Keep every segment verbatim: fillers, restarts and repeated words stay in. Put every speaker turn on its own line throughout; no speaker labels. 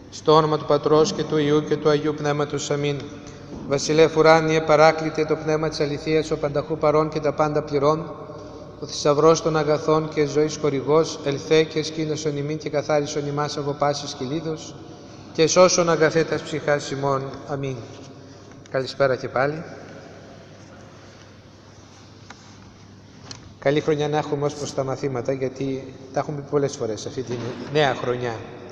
Στο όνομα του Πατρός και του Υιού και του Αγίου Πνεύματος. Αμήν. Βασιλεύ ουράνιε, παράκλητε το πνεύμα της αληθείας, ο πανταχού παρών και τα πάντα πληρών, ο θησαυρός των αγαθών και ζωής χορηγός, ελθέ και σκήνωσον ημίν και καθάρισον ημάς από πάσης κυλίδος και σώσον αγαθέτας ψυχάς ημών. Αμήν. Καλησπέρα και πάλι. Καλή χρονιά να έχουμε ως προς τα μαθήματα, γιατί τα έχουμε πει πολλές φορές αυτή τη νέα χρονιά.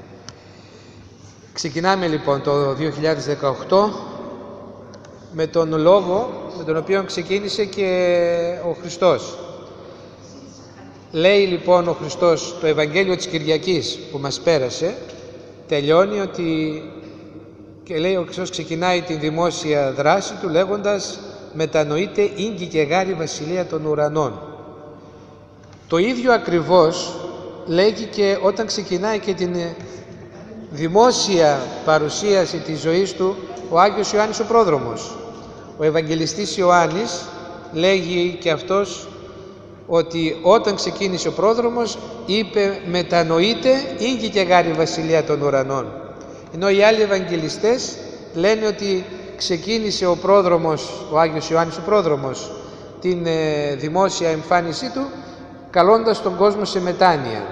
Ξεκινάμε λοιπόν το δύο χιλιάδες δεκαοκτώ με τον λόγο με τον οποίο ξεκίνησε και ο Χριστός. Λέει λοιπόν ο Χριστός, το Ευαγγέλιο της Κυριακής που μας πέρασε, τελειώνει ότι, και λέει ο Χριστός ξεκινάει την δημόσια δράση του λέγοντας «Μετανοείτε ίγκη και γάρη βασιλεία των ουρανών». Το ίδιο ακριβώς λέγει και όταν ξεκινάει και την δημόσια παρουσίαση της ζωής του ο Άγιος Ιωάννης ο Πρόδρομος. Ο Ευαγγελιστής Ιωάννης λέγει και αυτός ότι όταν ξεκίνησε ο Πρόδρομος είπε «Μετανοείτε ίγκη και γάρη βασιλεία των ουρανών». Ενώ οι άλλοι Ευαγγελιστές λένε ότι ξεκίνησε ο Πρόδρομος, ο Άγιος Ιωάννης ο Πρόδρομος, την ε, δημόσια εμφάνισή του καλώντας τον κόσμο σε μετάνοια.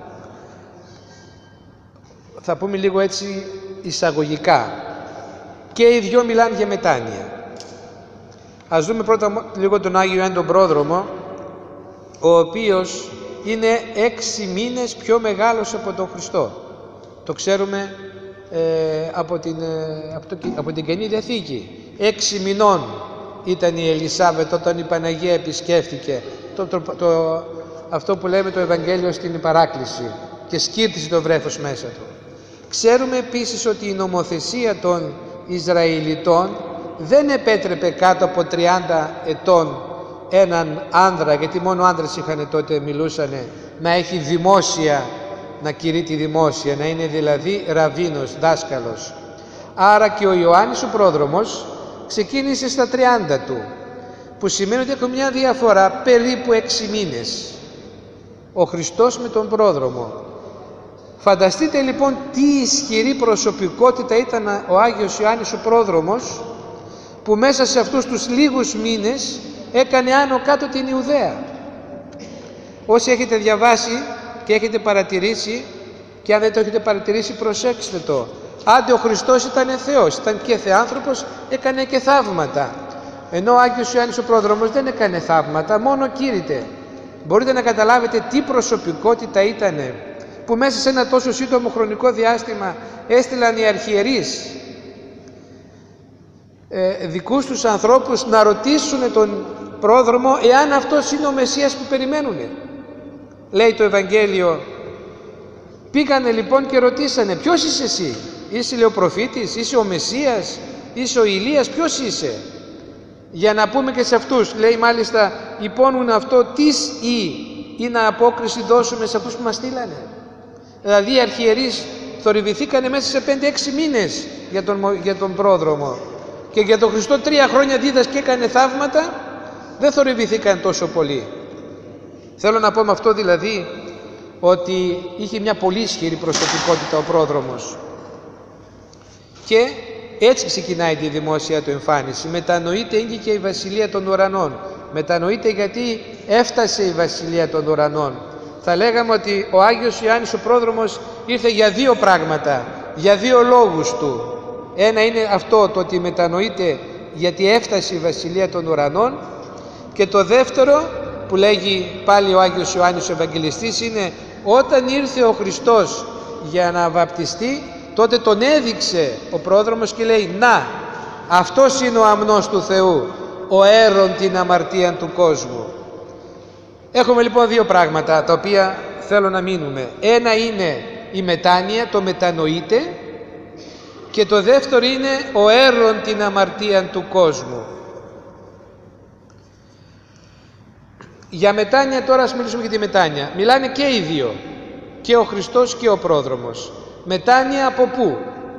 Θα πούμε λίγο έτσι εισαγωγικά. Και οι δυο μιλάνε για μετάνοια. Ας δούμε πρώτα λίγο τον Άγιο Ιωάννη τον Πρόδρομο, ο οποίος είναι έξι μήνες πιο μεγάλος από τον Χριστό. Το ξέρουμε ε, από, την, ε, από, το, από την Καινή Διαθήκη. Έξι μηνών ήταν η Ελισάβετ όταν η Παναγία επισκέφθηκε το, το, το, αυτό που λέμε το Ευαγγέλιο στην παράκληση και σκύρτησε το βρέφος μέσα του. Ξέρουμε επίσης ότι η νομοθεσία των Ισραηλιτών δεν επέτρεπε κάτω από τριάντα ετών έναν άνδρα, γιατί μόνο άνδρες είχαν τότε, μιλούσαν, να έχει δημόσια, να κηρύττει δημόσια, να είναι δηλαδή ραββίνος, δάσκαλος. Άρα και ο Ιωάννης ο Πρόδρομος ξεκίνησε στα τριάντα του, που σημαίνει ότι έχουμε μια διαφορά περίπου έξι μήνες. Ο Χριστός με τον Πρόδρομο. Φανταστείτε λοιπόν τι ισχυρή προσωπικότητα ήταν ο Άγιος Ιωάννης ο Πρόδρομος, που μέσα σε αυτούς τους λίγους μήνες έκανε άνω κάτω την Ιουδαία. Όσοι έχετε διαβάσει και έχετε παρατηρήσει, και αν δεν το έχετε παρατηρήσει προσέξτε το, άντε ο Χριστός ήταν Θεός, ήταν και θεάνθρωπος, έκανε και θαύματα. Ενώ ο Άγιος Ιωάννης ο Πρόδρομος δεν έκανε θαύματα, μόνο κήρυτε. Μπορείτε να καταλάβετε τι προσωπικότητα ήτανε, που μέσα σε ένα τόσο σύντομο χρονικό διάστημα έστειλαν οι αρχιερείς ε, δικούς τους ανθρώπους να ρωτήσουν τον Πρόδρομο εάν αυτός είναι ο Μεσσίας που περιμένουν. Λέει το Ευαγγέλιο, πήγανε λοιπόν και ρωτήσανε ποιος είσαι εσύ, είσαι λέει ο προφήτης, είσαι ο Μεσσίας, είσαι ο Ηλίας, ποιος είσαι? Για να πούμε και σε αυτούς, λέει μάλιστα υπόνουν αυτό τις ή ή να απόκριση δώσουμε σε αυτούς που μας στείλανε. Δηλαδή οι αρχιερείς θορυβηθήκανε μέσα σε πέντε έξι μήνες για τον, για τον Πρόδρομο και για τον Χριστό τρία χρόνια δίδασκε και έκανε θαύματα, δεν θορυβηθήκαν τόσο πολύ. Θέλω να πω με αυτό δηλαδή ότι είχε μια πολύ ισχυρή προσωπικότητα ο Πρόδρομος και έτσι ξεκινάει τη δημόσια του εμφάνιση. Μετανοείται ίγκη και η βασιλεία των ουρανών. Μετανοείται γιατί έφτασε η βασιλεία των ουρανών. Θα λέγαμε ότι ο Άγιος Ιωάννης ο Πρόδρομος ήρθε για δύο πράγματα, για δύο λόγους του. Ένα είναι αυτό, το ότι μετανοείται γιατί έφτασε η βασιλεία των ουρανών, και το δεύτερο που λέγει πάλι ο Άγιος Ιωάννης ο Ευαγγελιστής είναι όταν ήρθε ο Χριστός για να βαπτιστεί, τότε τον έδειξε ο Πρόδρομος και λέει «Να, αυτός είναι ο αμνός του Θεού, ο έρων την αμαρτία του κόσμου». Έχουμε λοιπόν δύο πράγματα τα οποία θέλω να μείνουμε. Ένα είναι η μετάνοια, το μετανοείται, και το δεύτερο είναι ο έρων την αμαρτία του κόσμου. Για μετάνοια τώρα ας μιλήσουμε για τη μετάνοια. Μιλάνε και οι δύο, και ο Χριστός και ο Πρόδρομος. Μετάνοια από πού?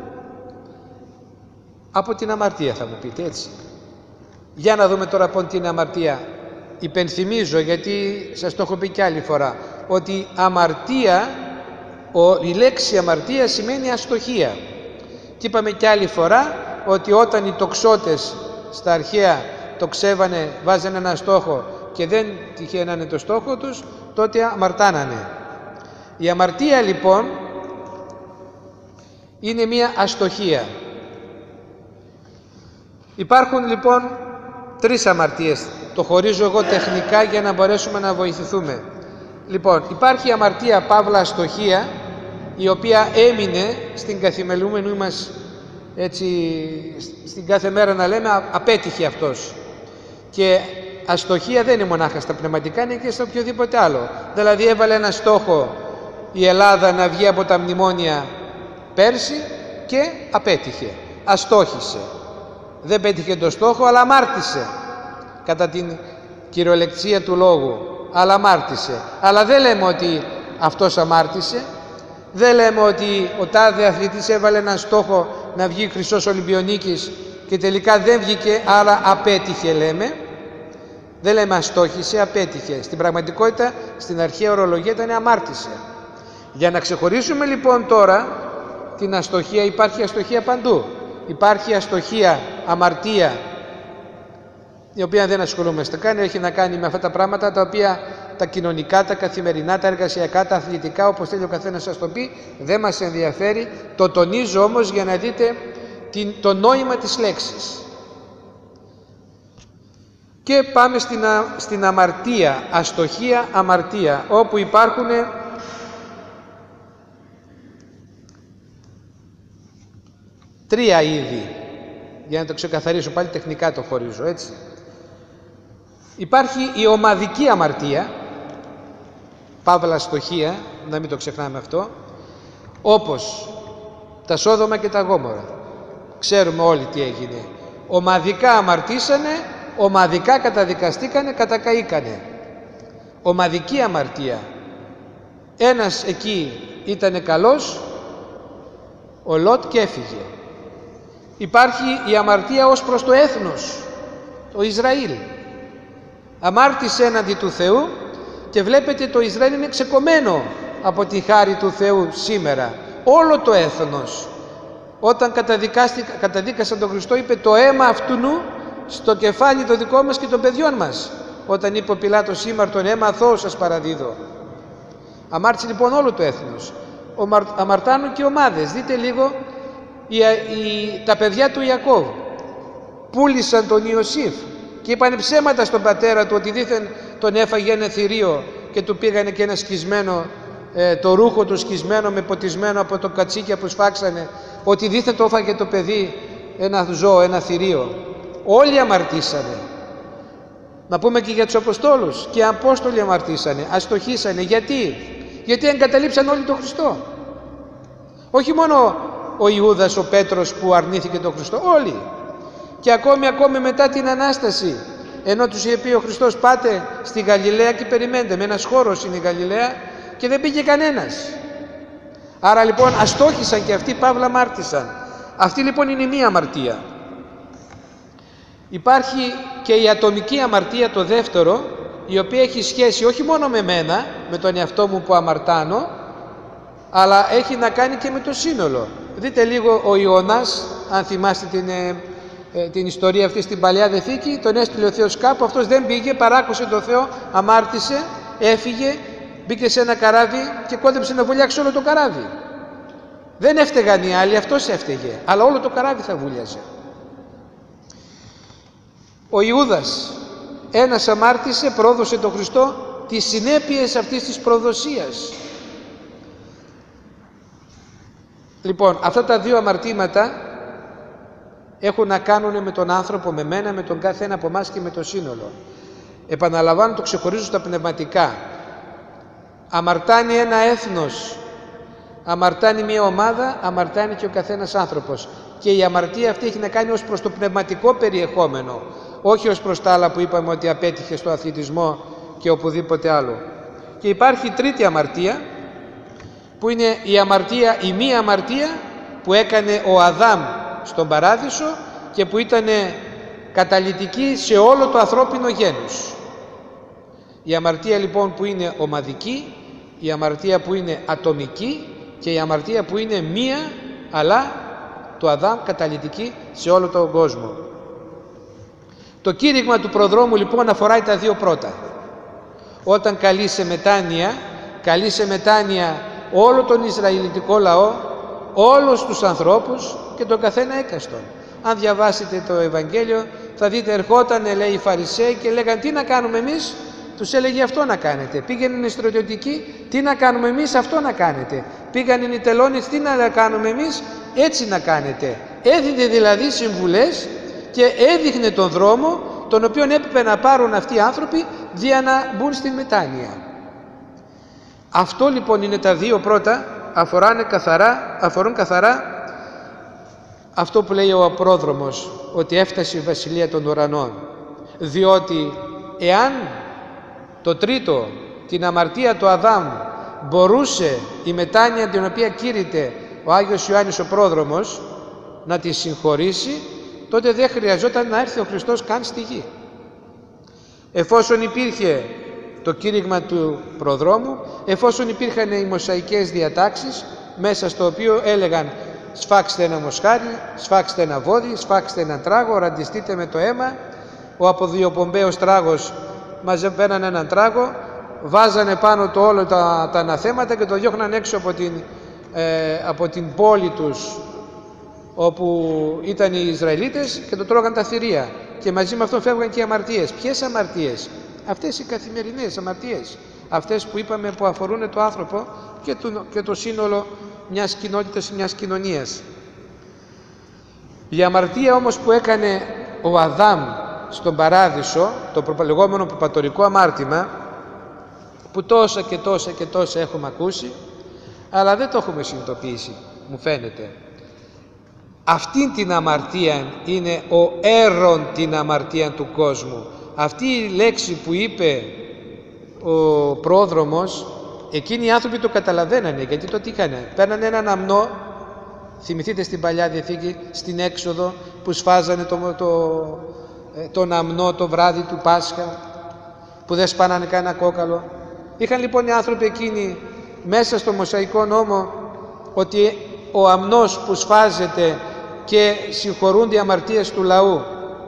Από την αμαρτία θα μου πείτε, έτσι. Για να δούμε τώρα από την αμαρτία. Υπενθυμίζω, γιατί σας το έχω πει κι άλλη φορά, ότι αμαρτία, η λέξη αμαρτία σημαίνει αστοχία. Και είπαμε και άλλη φορά ότι όταν οι τοξότες στα αρχαία τοξεύανε, βάζανε ένα στόχο και δεν τυχαίνανε το στόχο τους, τότε αμαρτάνανε. Η αμαρτία λοιπόν είναι μία αστοχία. Υπάρχουν λοιπόν τρεις αμαρτίες. Το χωρίζω εγώ τεχνικά για να μπορέσουμε να βοηθηθούμε. Λοιπόν, υπάρχει η αμαρτία παύλα αστοχία, η οποία έμεινε στην καθημερινή μας, έτσι, στην κάθε μέρα να λέμε, απέτυχε αυτός. Και αστοχία δεν είναι μονάχα στα πνευματικά, είναι και στο οποιοδήποτε άλλο. Δηλαδή έβαλε ένα στόχο η Ελλάδα να βγει από τα μνημόνια πέρσι και απέτυχε, αστόχησε. Δεν πέτυχε το στόχο, αλλά αμάρτησε, κατά την κυριολεξία του λόγου, αλλά αμάρτησε. Αλλά δεν λέμε ότι αυτός αμάρτησε, δεν λέμε ότι ο τάδε αθλητής έβαλε ένα στόχο να βγει χρυσός Ολυμπιονίκης και τελικά δεν βγήκε, άρα απέτυχε λέμε. Δεν λέμε αστόχησε, απέτυχε. Στην πραγματικότητα, στην αρχαία ορολογία ήταν αμάρτησε. Για να ξεχωρίσουμε λοιπόν τώρα την αστοχία, υπάρχει αστοχία παντού. Υπάρχει αστοχία, αμαρτία, η οποία δεν ασχολούμαστε καν, έχει να κάνει με αυτά τα πράγματα τα οποία τα κοινωνικά, τα καθημερινά, τα εργασιακά, τα αθλητικά, όπως θέλει ο καθένας σας το πει, δεν μας ενδιαφέρει. Το τονίζω όμως για να δείτε την, το νόημα της λέξης. Και πάμε στην, α, στην αμαρτία, αστοχία, αμαρτία, όπου υπάρχουν τρία είδη, για να το ξεκαθαρίσω πάλι τεχνικά το χωρίζω, έτσι. Υπάρχει η ομαδική αμαρτία, παύλα αστοχία, να μην το ξεχνάμε αυτό, όπως τα Σόδομα και τα Γόμορα. Ξέρουμε όλοι τι έγινε. Ομαδικά αμαρτήσανε, ομαδικά καταδικαστήκανε, κατακαήκανε. Ομαδική αμαρτία. Ένας εκεί ήτανε καλός, ο Λότ, και έφυγε. Υπάρχει η αμαρτία ως προς το έθνος, το Ισραήλ. Αμάρτησε έναντι του Θεού και βλέπετε το Ισραήλ είναι ξεκομμένο από τη χάρη του Θεού σήμερα. Όλο το έθνος. Όταν καταδίκασαν τον Χριστό, είπε το αίμα αυτού στο κεφάλι το δικό μας και των παιδιών μας. Όταν είπε ο Πιλάτος σήμερα τον αίμα αθώο σας παραδίδω. Αμάρτησε λοιπόν όλο το έθνος. Αμαρτάνουν και ομάδες. Δείτε λίγο οι, οι, τα παιδιά του Ιακώβ. Πούλησαν τον Ιωσήφ και είπαν ψέματα στον πατέρα του ότι δήθεν τον έφαγε ένα θηρίο και του πήγανε και ένα σκισμένο, ε, το ρούχο του σκισμένο με ποτισμένο από το κατσίκια που σφάξανε, ότι δήθεν το έφαγε το παιδί ένα ζώο, ένα θηρίο. Όλοι αμαρτήσανε. Να πούμε και για τους Αποστόλους. Και οι Απόστολοι αμαρτήσανε, αστοχήσανε. Γιατί? Γιατί εγκαταλείψαν όλοι τον Χριστό. Όχι μόνο ο Ιούδας, ο Πέτρος που αρνήθηκε τον Χριστό, όλοι. Και ακόμη, ακόμη μετά την Ανάσταση, ενώ τους είχε πει ο Χριστός πάτε στη Γαλιλαία και περιμένετε, με ένας χώρος είναι η Γαλιλαία, και δεν πήγε κανένας. Άρα λοιπόν αστόχησαν και αυτοί, παύλα αμάρτησαν. Αυτή λοιπόν είναι η μία αμαρτία. Υπάρχει και η ατομική αμαρτία, το δεύτερο, η οποία έχει σχέση όχι μόνο με μένα, με τον εαυτό μου που αμαρτάνω, αλλά έχει να κάνει και με το σύνολο. Δείτε λίγο ο Ιωνάς, αν θυμάστε την, ε, ε, την ιστορία αυτή στην Παλαιά Διαθήκη, τον έστειλε ο Θεός κάπου, αυτός δεν πήγε, παράκουσε τον Θεό, αμάρτησε, έφυγε, μπήκε σε ένα καράβι και κόντεψε να βουλιάξει όλο το καράβι. Δεν έφταιγαν οι άλλοι, αυτός έφταιγε, αλλά όλο το καράβι θα βούλιαζε. Ο Ιούδας, ένας αμάρτησε, πρόδωσε τον Χριστό, τις συνέπειες αυτής της προδοσίας. Λοιπόν, αυτά τα δύο αμαρτήματα έχουν να κάνουν με τον άνθρωπο, με μένα, με τον κάθε ένα από εμάς και με το σύνολο. Επαναλαμβάνω, το ξεχωρίζω στα πνευματικά. Αμαρτάνει ένα έθνος, αμαρτάνει μια ομάδα, αμαρτάνει και ο καθένας άνθρωπος. Και η αμαρτία αυτή έχει να κάνει ως προς το πνευματικό περιεχόμενο, όχι ως προς τα άλλα που είπαμε ότι απέτυχε στο αθλητισμό και οπουδήποτε άλλο. Και υπάρχει η τρίτη αμαρτία, που είναι η αμαρτία, η μία αμαρτία που έκανε ο Αδάμ στον Παράδεισο και που ήταν καταλυτική σε όλο το ανθρώπινο γένος. Η αμαρτία λοιπόν που είναι ομαδική, η αμαρτία που είναι ατομική και η αμαρτία που είναι μία αλλά του Αδάμ καταλυτική σε όλο τον κόσμο. Το κήρυγμα του προδρόμου λοιπόν αφορά τα δύο πρώτα. Όταν καλεί σε μετάνοια, καλεί σε μετάνοια όλο τον Ισραηλιτικό λαό, όλους τους ανθρώπους και τον καθένα έκαστον. Αν διαβάσετε το Ευαγγέλιο θα δείτε, ερχότανε λέει οι Φαρισαίοι και λέγαν τι να κάνουμε εμείς. Τους έλεγε αυτό να κάνετε. Πήγαιναν οι στρατιωτικοί, τι να κάνουμε εμείς, αυτό να κάνετε. Πήγαν οι τελώνες, τι να κάνουμε εμείς, έτσι να κάνετε. Έδινε δηλαδή συμβουλές και έδειχνε τον δρόμο τον οποίο έπρεπε να πάρουν αυτοί οι άνθρωποι για να μπουν στην μετάνοια. Αυτό λοιπόν είναι τα δύο πρώτα, αφοράνε καθαρά, αφορούν καθαρά αυτό που λέει ο πρόδρομος, ότι έφτασε η Βασιλεία των Ουρανών. Διότι εάν το τρίτο, την αμαρτία του Αδάμ, μπορούσε η μετάνοια την οποία κήρυτε ο Άγιος Ιωάννης ο πρόδρομος να τη συγχωρήσει, τότε δεν χρειαζόταν να έρθει ο Χριστός καν στη γη. Εφόσον υπήρχε το κήρυγμα του προδρόμου, εφόσον υπήρχαν οι μοσαϊκές διατάξεις, μέσα στο οποίο έλεγαν σφάξτε ένα μοσχάρι, σφάξτε ένα βόδι, σφάξτε ένα τράγο, ραντιστείτε με το αίμα, ο αποδιοπομπαίος τράγος μαζεύαν έναν τράγο, βάζανε πάνω το όλο τα, τα αναθέματα και το διώχναν έξω από την, ε, από την πόλη τους όπου ήταν οι Ισραηλίτες και το τρώγαν τα θηρία και μαζί με αυτό φεύγαν και οι αμαρτίες. Ποιες αμαρτίες? Αυτές οι καθημερινές αμαρτίες, αυτές που είπαμε που αφορούν το άνθρωπο και το, και το σύνολο μιας κοινότητας, μιας κοινωνίας. Η αμαρτία όμως που έκανε ο Αδάμ στον Παράδεισο, το λεγόμενο προπατορικό αμάρτημα, που τόσα και τόσα και τόσα έχουμε ακούσει, αλλά δεν το έχουμε συνειδητοποιήσει, μου φαίνεται. Αυτήν την αμαρτία είναι ο έρων την αμαρτία του κόσμου. Αυτή η λέξη που είπε ο πρόδρομος, εκείνοι οι άνθρωποι το καταλαβαίνανε, γιατί το τι είχανε, παίρνανε έναν αμνό, θυμηθείτε στην Παλιά Διαθήκη, στην Έξοδο, που σφάζανε το, το, τον αμνό το βράδυ του Πάσχα, που δεν σπάνανε κανένα κόκαλο. Είχαν λοιπόν οι άνθρωποι εκείνοι μέσα στο Μωσαϊκό νόμο ότι ο αμνός που σφάζεται και συγχωρούνται οι αμαρτίες του λαού.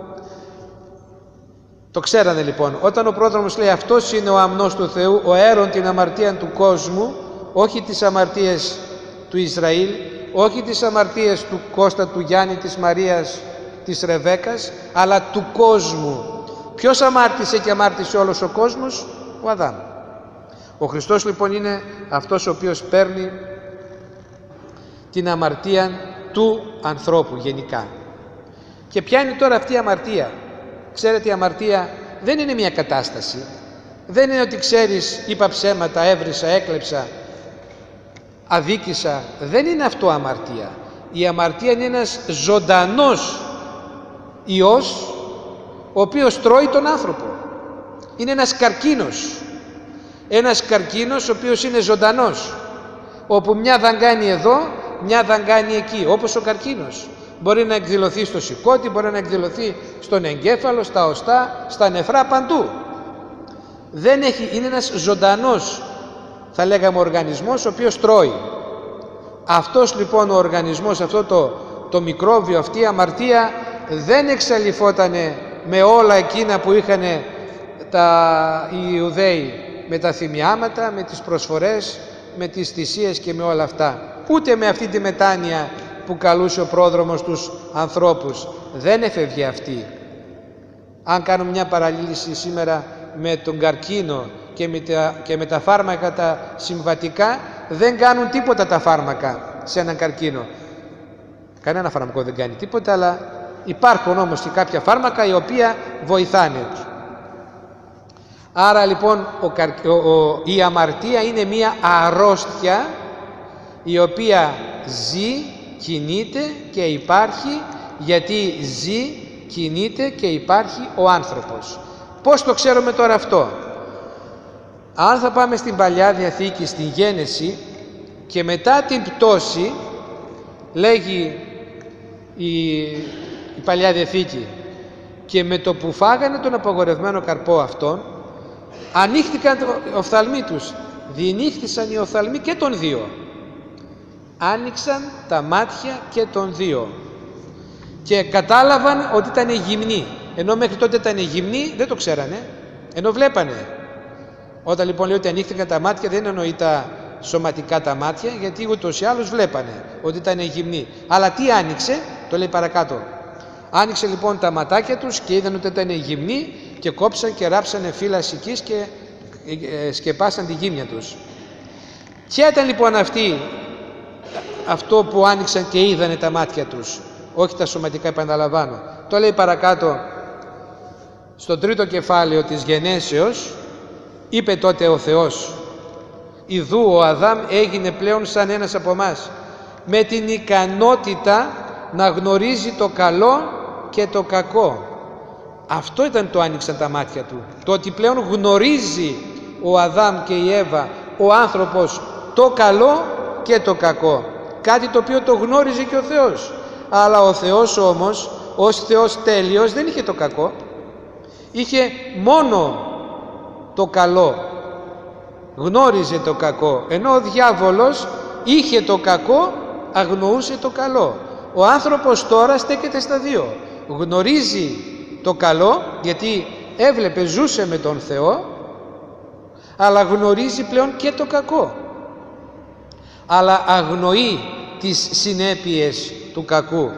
Το ξέρανε λοιπόν. Όταν ο πρόδρομος λέει αυτός είναι ο αμνός του Θεού, ο έρων την αμαρτία του κόσμου, όχι τις αμαρτίες του Ισραήλ, όχι τις αμαρτίες του Κώστα, του Γιάννη, της Μαρίας, της Ρεβέκας, αλλά του κόσμου. Ποιος αμάρτησε και αμάρτησε όλος ο κόσμος? Ο Αδάμ. Ο Χριστός λοιπόν είναι αυτός ο οποίος παίρνει την αμαρτία του ανθρώπου γενικά. Και ποια είναι τώρα αυτή η αμαρτία? Ξέρετε, η αμαρτία δεν είναι μια κατάσταση. Δεν είναι ότι ξέρεις, είπα ψέματα, έβρισα, έκλεψα, αδίκησα. Δεν είναι αυτό αμαρτία. Η αμαρτία είναι ένας ζωντανός ιός ο οποίος τρώει τον άνθρωπο. Είναι ένας καρκίνος. Ένας καρκίνος ο οποίος είναι ζωντανός, όπου μια δαγκάνει εδώ, μια δαγκάνει εκεί, όπως ο καρκίνος. Μπορεί να εκδηλωθεί στο σηκώτη, μπορεί να εκδηλωθεί στον εγκέφαλο, στα οστά, στα νεφρά, παντού. Δεν έχει, είναι ένας ζωντανός, θα λέγαμε, οργανισμός ο οποίος τρώει. Αυτός λοιπόν ο οργανισμός, αυτό το, το μικρόβιο, αυτή η αμαρτία δεν εξαλειφότανε με όλα εκείνα που είχαν τα, οι Ιουδαίοι, με τα θυμιάματα, με τις προσφορές, με τις θυσίες και με όλα αυτά. Ούτε με αυτή τη μετάνοια που καλούσε ο πρόδρομος τους ανθρώπους. Δεν έφευγε αυτή. Αν κάνουμε μια παραλύση σήμερα με τον καρκίνο και με τα, και με τα φάρμακα τα συμβατικά, δεν κάνουν τίποτα τα φάρμακα σε έναν καρκίνο. Κανένα φάρμακο δεν κάνει τίποτα, αλλά υπάρχουν όμως και κάποια φάρμακα οι οποία βοηθάνε. Άρα λοιπόν ο, ο, ο, η αμαρτία είναι μία αρρώστια η οποία ζει, κινείται και υπάρχει, γιατί ζει, κινείται και υπάρχει ο άνθρωπος. Πώς το ξέρουμε τώρα αυτό? Αν θα πάμε στην Παλιά Διαθήκη, στην Γένεση, και μετά την πτώση, λέγει η, η Παλιά Διαθήκη, και με το που φάγανε τον απαγορευμένο καρπό αυτόν, ανοίχτηκαν οι οφθαλμοί τους, διηνύχθησαν οι οφθαλμοί και των δύο. άνοιξαν τα μάτια και των δύο και κατάλαβαν ότι ήταν γυμνοί, ενώ μέχρι τότε ήταν γυμνοί, δεν το ξέρανε, ενώ βλέπανε. Όταν λοιπόν λέει ότι ανοίχθηκαν τα μάτια, δεν εννοεί τα σωματικά τα μάτια, γιατί ούτως ή άλλως βλέπανε ότι ήταν γυμνοί. Αλλά τι άνοιξε, το λέει παρακάτω. Άνοιξε λοιπόν τα ματάκια τους και είδαν ότι ήταν γυμνοί και κόψαν και ράψανε φύλλα σικής και σκεπάσαν τη γύμνια τους. Ποια ήταν λοιπόν αυτή, αυτό που άνοιξαν και είδανε τα μάτια τους, όχι τα σωματικά, επαναλαμβάνω. Το λέει παρακάτω στο τρίτο κεφάλαιο της Γενέσεως. Είπε τότε ο Θεός: «Ιδού ο Αδάμ έγινε πλέον σαν ένας από εμάς, με την ικανότητα να γνωρίζει το καλό και το κακό». Αυτό ήταν το άνοιξαν τα μάτια του, το ότι πλέον γνωρίζει ο Αδάμ και η Εύα, ο άνθρωπος, το καλό και το κακό, κάτι το οποίο το γνώριζε και ο Θεός. Αλλά ο Θεός όμως, ως Θεός τέλειος, δεν είχε το κακό, είχε μόνο το καλό, γνώριζε το κακό, ενώ ο διάβολος είχε το κακό, αγνοούσε το καλό. Ο άνθρωπος τώρα στέκεται στα δύο, γνωρίζει το καλό γιατί έβλεπε, ζούσε με τον Θεό, αλλά γνωρίζει πλέον και το κακό, αλλά αγνοεί τις συνέπειες του κακού.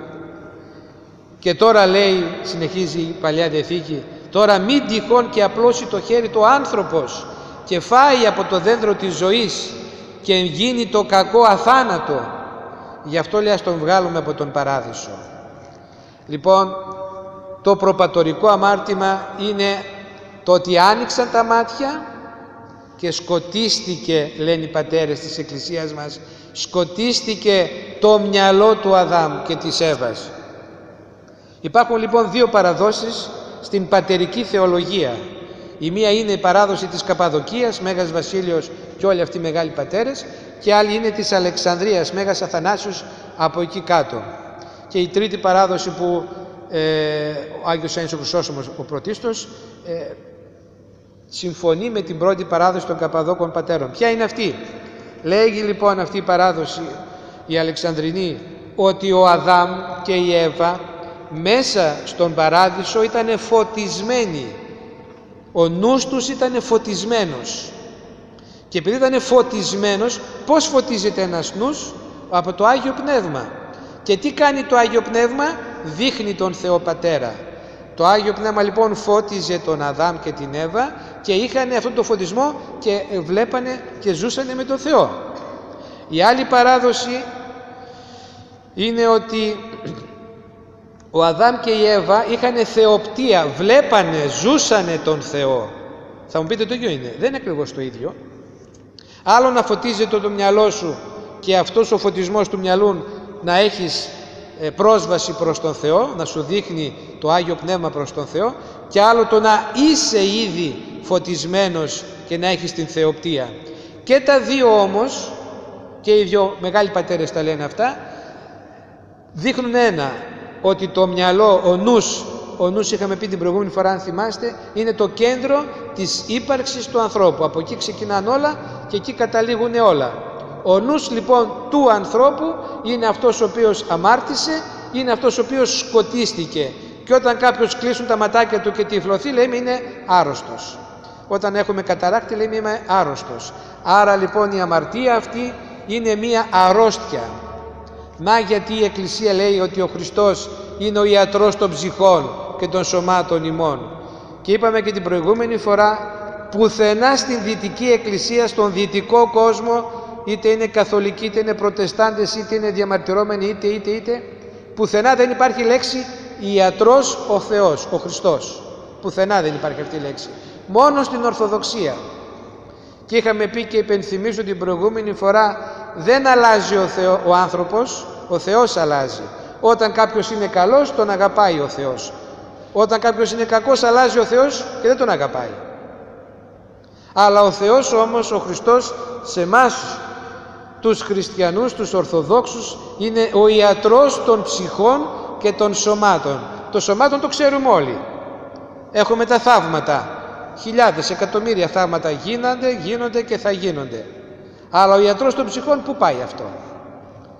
Και τώρα λέει, συνεχίζει η Παλιά Διαθήκη, τώρα μην τυχόν και απλώσει το χέρι του άνθρωπος και φάει από το δέντρο της ζωής και γίνει το κακό αθάνατο. Γι' αυτό λέει ας τον βγάλουμε από τον παράδεισο. Λοιπόν, το προπατορικό αμάρτημα είναι το ότι άνοιξαν τα μάτια και σκοτίστηκε, λένε οι πατέρες της Εκκλησίας μας, σκοτίστηκε το μυαλό του Αδάμ και της Εύας. Υπάρχουν λοιπόν δύο παραδόσεις στην πατερική θεολογία. Η μία είναι η παράδοση της Καπαδοκίας, Μέγας Βασίλειος και όλοι αυτοί οι μεγάλοι πατέρες, και άλλη είναι της Αλεξανδρίας, Μέγας Αθανάσιος από εκεί κάτω. Και η τρίτη παράδοση που ε, ο Άγιος Άννης ο Χρυσόσtomος, ο πρωτίστως, ε, συμφωνεί με την πρώτη παράδοση των Καπαδόκων πατέρων. Ποια είναι αυτή? Λέγει λοιπόν αυτή η παράδοση, η Αλεξανδρινή, ότι ο Αδάμ και η Εύα μέσα στον παράδεισο ήταν φωτισμένοι. Ο νους τους ήταν φωτισμένος. Και επειδή ήταν φωτισμένος, πώς φωτίζεται ένας νους? Από το Άγιο Πνεύμα. Και τι κάνει το Άγιο Πνεύμα? Δείχνει τον Θεό Πατέρα. Το Άγιο Πνεύμα λοιπόν φώτιζε τον Αδάμ και την Εύα και είχαν αυτόν τον φωτισμό και βλέπανε και ζούσανε με τον Θεό. Η άλλη παράδοση είναι ότι ο Αδάμ και η Εύα είχαν θεοπτία, βλέπανε, ζούσανε τον Θεό. Θα μου πείτε το ίδιο είναι, δεν είναι ακριβώς το ίδιο. Άλλο να φωτίζεται το μυαλό σου και αυτός ο φωτισμός του μυαλού να έχεις πρόσβαση προς τον Θεό, να σου δείχνει το Άγιο Πνεύμα προς τον Θεό, και άλλο το να είσαι ήδη φωτισμένος και να έχεις την θεοπτία. Και τα δύο όμως, και οι δυο μεγάλοι πατέρες τα λένε αυτά, δείχνουν ένα, ότι το μυαλό, ο νους, ο νους είχαμε πει την προηγούμενη φορά αν θυμάστε, είναι το κέντρο της ύπαρξης του ανθρώπου. Από εκεί ξεκινάνε όλα και εκεί καταλήγουν όλα. Ο νους λοιπόν του ανθρώπου είναι αυτός ο οποίος αμάρτησε, είναι αυτός ο οποίος σκοτίστηκε. Και όταν κάποιος κλείσουν τα ματάκια του και τυφλωθεί, λέμε είναι άρρωστος. Όταν έχουμε καταράκτη, λέμε είμαι άρρωστος. Άρα λοιπόν η αμαρτία αυτή είναι μία αρρώστια. Να γιατί η Εκκλησία λέει ότι ο Χριστός είναι ο ιατρός των ψυχών και των σωμάτων ημών. Και είπαμε και την προηγούμενη φορά, πουθενά στην Δυτική Εκκλησία, στον δυτικό κόσμο, είτε είναι καθολικοί, είτε είναι προτεστάντες, είτε είναι διαμαρτυρόμενοι, είτε είτε είτε, πουθενά δεν υπάρχει λέξη ιατρός ο Θεός, ο Χριστός. Πουθενά δεν υπάρχει αυτή η λέξη. Μόνο στην Ορθοδοξία. Και είχαμε πει και υπενθυμίζω την προηγούμενη φορά, δεν αλλάζει ο, Θεό, ο άνθρωπος, ο Θεός αλλάζει. Όταν κάποιος είναι καλός, τον αγαπάει ο Θεός. Όταν κάποιος είναι κακός, αλλάζει ο Θεός και δεν τον αγαπάει. Αλλά ο Θεός όμως, ο Χριστός, σε εμάς τους χριστιανούς, τους Ορθοδόξους, είναι ο ιατρός των ψυχών και των σωμάτων. Το σωμάτων το ξέρουμε όλοι. Έχουμε τα θαύματα. Χιλιάδες, εκατομμύρια θαύματα γίνονται, γίνονται και θα γίνονται. Αλλά ο ιατρός των ψυχών πού πάει αυτό?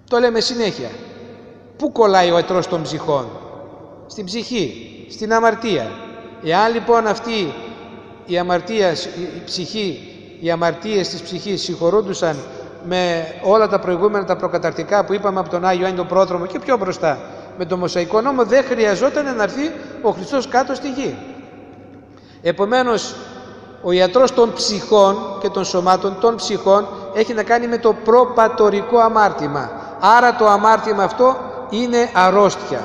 Το λέμε συνέχεια. Πού κολλάει ο ιατρός των ψυχών? Στην ψυχή, στην αμαρτία. Εάν λοιπόν αυτή η αμαρτία, η ψυχή, οι αμαρτίες της ψυχής συγχωρούντουσαν με όλα τα προηγούμενα τα προκαταρτικά που είπαμε από τον Άγιο Ιωάννη τον Πρόδρομο και πιο μπροστά με τον Μωσαϊκό νόμο, δεν χρειαζόταν να έρθει ο Χριστός κάτω στη γη. Επομένως, ο ιατρός των ψυχών και των σωμάτων των ψυχών έχει να κάνει με το προπατορικό αμάρτημα. Άρα το αμάρτημα αυτό είναι αρρώστια.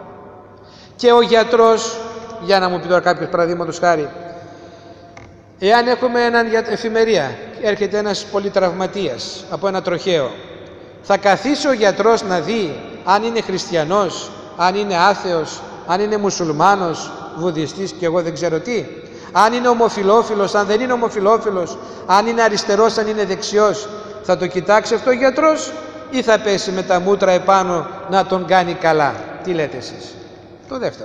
Και ο γιατρός, για να μου πει τώρα κάποιος παραδείγματος χάρη, εάν έχουμε έναν εφημερία, έρχεται ένας πολυτραυματίας από ένα τροχαίο, θα καθίσει ο γιατρός να δει αν είναι χριστιανός, αν είναι άθεος, αν είναι μουσουλμάνος, βουδιστής και εγώ δεν ξέρω τι, αν είναι ομοφιλόφιλος, αν δεν είναι ομοφιλόφιλος, αν είναι αριστερός, αν είναι δεξιός? Θα το κοιτάξει αυτό ο γιατρός ή θα πέσει με τα μούτρα επάνω να τον κάνει καλά? Τι λέτε εσείς? Το δεύτερο.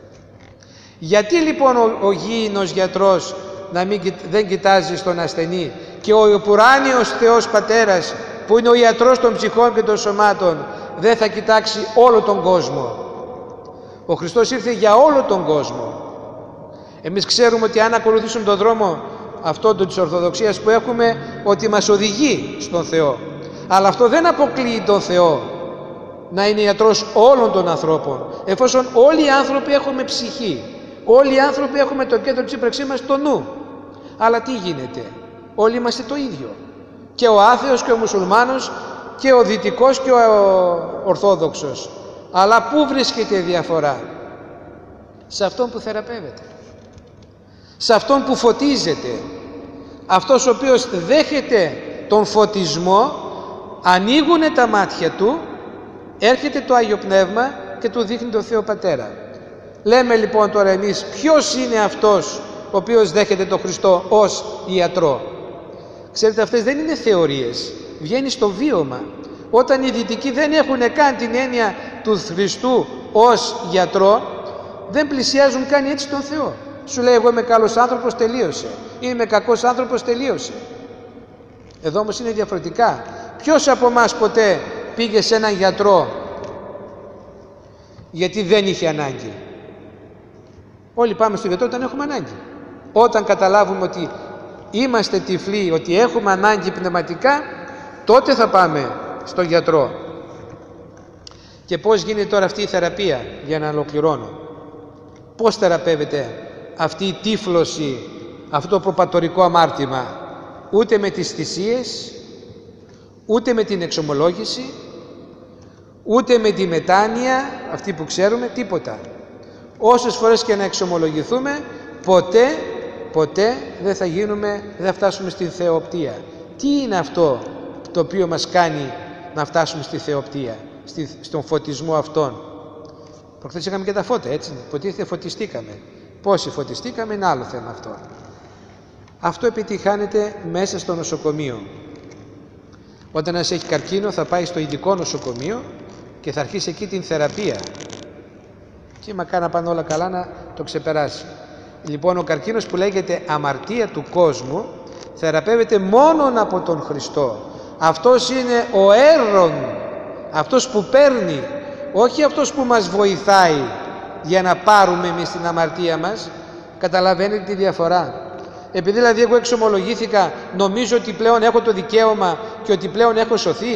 Γιατί λοιπόν ο, ο γήινος γιατρός να μην, δεν κοιτάζει στον ασθενή και ο ουράνιος Θεός Πατέρας που είναι ο ιατρός των ψυχών και των σωμάτων δεν θα κοιτάξει όλο τον κόσμο? Ο Χριστός ήρθε για όλο τον κόσμο. Εμείς ξέρουμε ότι αν ακολουθήσουμε τον δρόμο αυτό της Ορθοδοξίας που έχουμε, ότι μας οδηγεί στον Θεό. Αλλά αυτό δεν αποκλείει τον Θεό να είναι ιατρός όλων των ανθρώπων, εφόσον όλοι οι άνθρωποι έχουμε ψυχή, όλοι οι άνθρωποι έχουμε το κέντρο της ύπαρξής μας το νου. Αλλά τι γίνεται? Όλοι είμαστε το ίδιο. Και ο άθεος και ο μουσουλμάνος και ο δυτικός και ο ορθόδοξος. Αλλά πού βρίσκεται η διαφορά? Σε αυτόν που θεραπεύεται, σε αυτόν που φωτίζεται. Αυτός ο οποίος δέχεται τον φωτισμό, ανοίγουνε τα μάτια του, έρχεται το Άγιο Πνεύμα και του δείχνει το Θεό Πατέρα. Λέμε λοιπόν τώρα εμείς ποιος είναι αυτός ο οποίος δέχεται τον Χριστό ως ιατρό? Ξέρετε, αυτές δεν είναι θεωρίες, βγαίνει στο βίωμα. Όταν οι δυτικοί δεν έχουν καν την έννοια του Χριστού ως γιατρό, δεν πλησιάζουν καν έτσι τον Θεό. Σου λέει εγώ είμαι καλός άνθρωπος, τελείωσε. Είμαι κακός άνθρωπος, τελείωσε. Εδώ όμως είναι διαφορετικά. Ποιος από εμάς ποτέ πήγε σε έναν γιατρό γιατί δεν είχε ανάγκη? Όλοι πάμε στον γιατρό όταν έχουμε ανάγκη. Όταν καταλάβουμε ότι είμαστε τυφλοί, ότι έχουμε ανάγκη πνευματικά, τότε θα πάμε στον γιατρό. Και πώς γίνεται τώρα αυτή η θεραπεία, για να ολοκληρώνω? Πώς θεραπεύεται αυτή η τύφλωση, αυτό το προπατορικό αμάρτημα? Ούτε με τις θυσίες, ούτε με την εξομολόγηση, ούτε με τη μετάνοια, αυτή που ξέρουμε, τίποτα. Όσες φορές και να εξομολογηθούμε, ποτέ, ποτέ δεν θα γίνουμε, δεν θα φτάσουμε στη θεοπτία. Τι είναι αυτό το οποίο μας κάνει να φτάσουμε στη θεοπτία, στη, στον φωτισμό αυτόν? Προχθές είχαμε και τα φώτα, έτσι, υποτίθεται φωτιστήκαμε. Πόσοι φωτιστήκαμε είναι άλλο θέμα αυτό. Αυτό επιτυχάνεται μέσα στο νοσοκομείο. Όταν ένας έχει καρκίνο θα πάει στο ειδικό νοσοκομείο και θα αρχίσει εκεί την θεραπεία. Και μακάρι να πάνε όλα καλά να το ξεπεράσει. Λοιπόν, ο καρκίνος που λέγεται αμαρτία του κόσμου θεραπεύεται μόνον από τον Χριστό. Αυτός είναι ο έρων, αυτός που παίρνει, όχι αυτός που μας βοηθάει για να πάρουμε εμείς την αμαρτία μας. Καταλαβαίνετε τη διαφορά? Επειδή δηλαδή εγώ εξομολογήθηκα, νομίζω ότι πλέον έχω το δικαίωμα και ότι πλέον έχω σωθεί,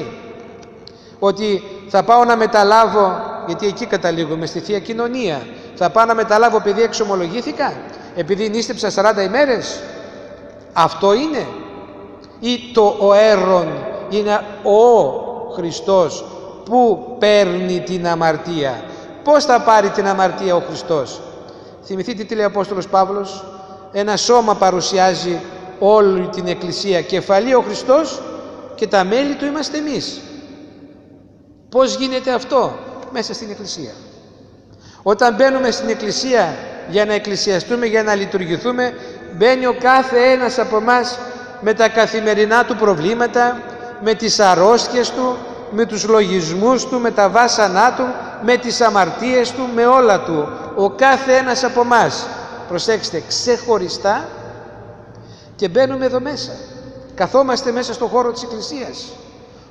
ότι θα πάω να μεταλάβω, γιατί εκεί καταλήγουμε στη Θεία Κοινωνία, θα πάω να μεταλάβω επειδή εξομολογήθηκα, επειδή νήστεψα σαράντα ημέρες? Αυτό είναι? Ή το ο έρων είναι ο Χριστός που παίρνει την αμαρτία? Πώς θα πάρει την αμαρτία ο Χριστός? Θυμηθείτε τι λέει ο Απόστολος Παύλος: ένα σώμα παρουσιάζει όλη την Εκκλησία, κεφαλή ο Χριστός και τα μέλη του είμαστε εμείς. Πώς γίνεται αυτό? Μέσα στην Εκκλησία. Όταν μπαίνουμε στην Εκκλησία για να εκκλησιαστούμε, για να λειτουργηθούμε, μπαίνει ο κάθε ένας από εμάς με τα καθημερινά του προβλήματα, με τις αρρώστιες του, με τους λογισμούς του, με τα βάσανά του, με τις αμαρτίες του, με όλα του. Ο κάθε ένας από εμάς, προσέξτε, ξεχωριστά, και μπαίνουμε εδώ μέσα. Καθόμαστε μέσα στον χώρο της Εκκλησίας.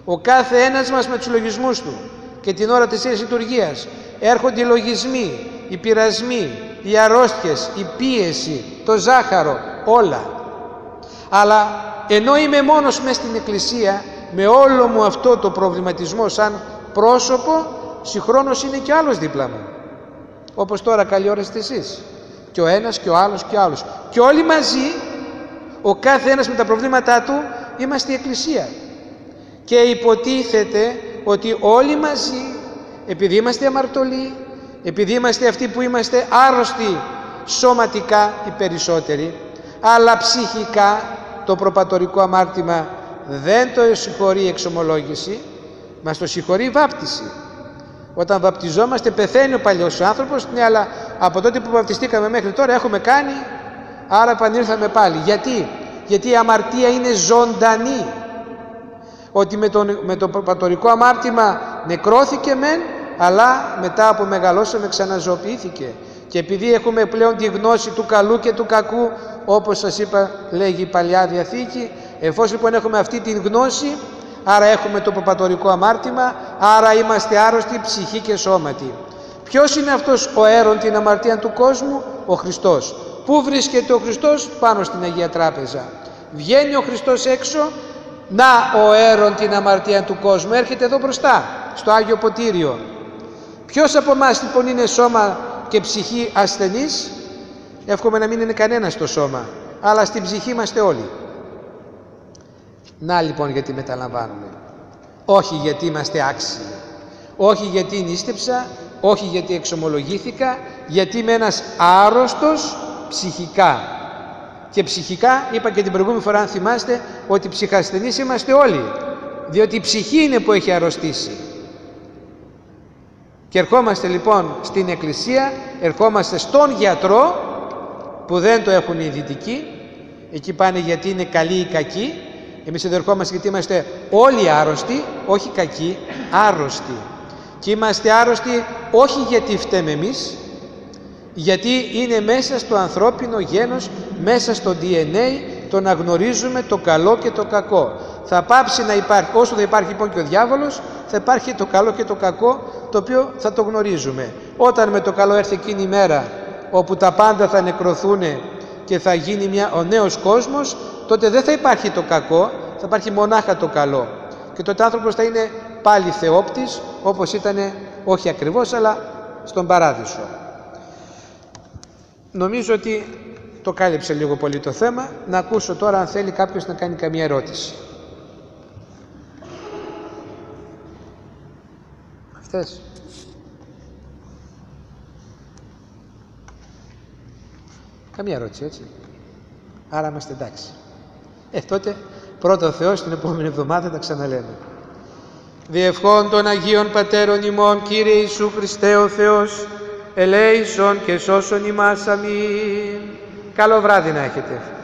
Ο κάθε ένας μας με τους λογισμούς του και την ώρα της Ιερής Λειτουργίας έρχονται οι λογισμοί, οι πειρασμοί, οι αρρώστιες, η πίεση, το ζάχαρο, όλα. Αλλά ενώ είμαι μόνος μες στην Εκκλησία, με όλο μου αυτό το προβληματισμό σαν πρόσωπο, συγχρόνως είναι και άλλος δίπλα μου. Όπως τώρα καλή ώρα είστε εσείς. Και ο ένας και ο άλλος και ο άλλος. Και όλοι μαζί, ο κάθε ένας με τα προβλήματά του, είμαστε η Εκκλησία. Και υποτίθεται ότι όλοι μαζί, επειδή είμαστε αμαρτωλοί, επειδή είμαστε αυτοί που είμαστε άρρωστοι σωματικά οι περισσότεροι, αλλά ψυχικά το προπατορικό αμάρτημα δεν το συγχωρεί η εξομολόγηση, μας το συγχωρεί η βάπτιση. Όταν βαπτιζόμαστε πεθαίνει ο παλιός άνθρωπος, ναι, αλλά από τότε που βαπτιστήκαμε μέχρι τώρα έχουμε κάνει, άρα επανήλθαμε πάλι. Γιατί? Γιατί η αμαρτία είναι ζωντανή. Ότι με, τον, με το προπατορικό αμάρτημα νεκρώθηκε μεν, αλλά μετά από μεγαλώσαμε ξαναζωοποιήθηκε. Και επειδή έχουμε πλέον τη γνώση του καλού και του κακού, όπως σας είπα λέγει η Παλιά Διαθήκη, εφόσον λοιπόν έχουμε αυτή τη γνώση, άρα έχουμε το προπατορικό αμάρτημα, άρα είμαστε άρρωστοι ψυχή και σώματι. Ποιος είναι αυτός ο αίρον την αμαρτία του κόσμου? Ο Χριστός. Πού βρίσκεται ο Χριστός? Πάνω στην Αγία Τράπεζα. Βγαίνει ο Χριστός έξω, να ο αίρον την αμαρτία του κόσμου, έρχεται εδώ μπροστά, στο Άγιο Ποτήριο. Ποιος από εμάς λοιπόν είναι σώμα και ψυχή ασθενής? Εύχομαι να μην είναι κανένας στο σώμα, αλλά στην ψυχή είμαστε όλοι. Να λοιπόν γιατί μεταλαμβάνουμε. Όχι γιατί είμαστε άξιοι, όχι γιατί νήστεψα, όχι γιατί εξομολογήθηκα, γιατί είμαι ένας άρρωστος ψυχικά. Και ψυχικά, είπα και την προηγούμενη φορά αν θυμάστε, ότι ψυχασθενείς είμαστε όλοι, διότι η ψυχή είναι που έχει αρρωστήσει. Και ερχόμαστε λοιπόν στην Εκκλησία, ερχόμαστε στον γιατρό που δεν το έχουν οι δυτικοί, εκεί πάνε γιατί είναι καλοί ή κακοί. Εμείς εδώ ερχόμαστε γιατί είμαστε όλοι άρρωστοι, όχι κακοί, άρρωστοι. Και είμαστε άρρωστοι όχι γιατί φταίμε εμείς, γιατί είναι μέσα στο ανθρώπινο γένος, μέσα στο ντι εν έι, το να γνωρίζουμε το καλό και το κακό. Θα πάψει να υπάρχει, όσο θα υπάρχει λοιπόν και ο διάβολος, θα υπάρχει το καλό και το κακό, το οποίο θα το γνωρίζουμε. Όταν με το καλό έρθει εκείνη η μέρα, όπου τα πάντα θα νεκρωθούν και θα γίνει μια, ο νέος κόσμος, τότε δεν θα υπάρχει το κακό, θα υπάρχει μονάχα το καλό. Και τότε ο άνθρωπος θα είναι πάλι θεόπτης, όπως ήταν, όχι ακριβώς, αλλά στον Παράδεισο. Νομίζω ότι το κάλυψε λίγο πολύ το θέμα. Να ακούσω τώρα αν θέλει κάποιος να κάνει καμία ερώτηση. Αυτές. Καμία ερώτηση, έτσι. Άρα είμαστε εντάξει. Ε, τότε πρώτα ο Θεός την επόμενη εβδομάδα τα ξαναλέμε. Διευχών των Αγίων Πατέρων ημών, Κύριε Ιησού Χριστέ ο Θεός, ελέησον και σώσον ημάς. Αμήν. Καλό βράδυ να έχετε.